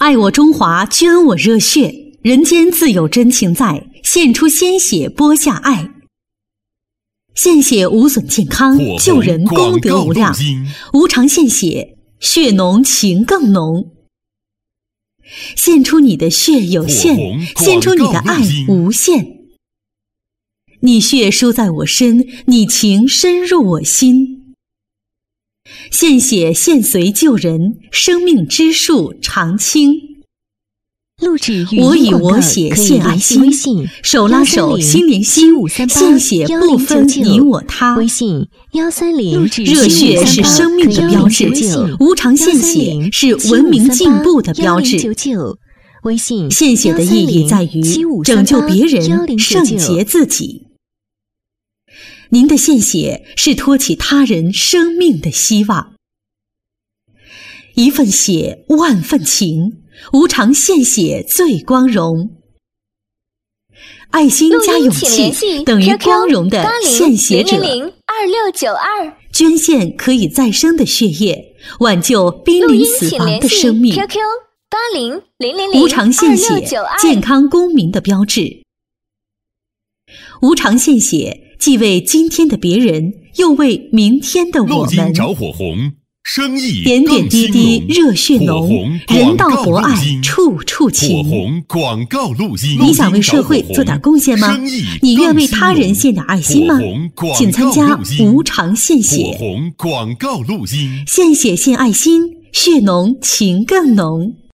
爱我中华，捐我热血，人间自有真情在，献出鲜血，播下爱。献血无损健康，救人功德无量。无偿献血，血浓情更浓。献出你的血有限，献出你的爱无限。你血输在我身，你情深入我心。献血献髓救人，生命之树常青。 录制我以我血献爱心，手拉手心连心，献血不分你我他。 微信130 热血是生命的标志，无偿献血是文明进步的标志。 微信献血的意义在于拯救别人，圣洁自己。您的献血是托起他人生命的希望。一份血，万份情，无偿献血最光荣。爱心加勇气等于光荣的献血者。 0002692。 捐献可以再生的血液，挽救濒临死亡的生命。 QQ 80002692。 无偿献血，健康公民的标志。无偿献血，既为今天的别人，又为明天的我录音们。 着火红，生意点点滴滴热血浓，人道博爱处处火情。 红广告录音。 你想为社会做点贡献吗？你愿为他人献点爱心吗？请参加无偿献火血， 红广告录音。 献血献爱心，血浓情更浓。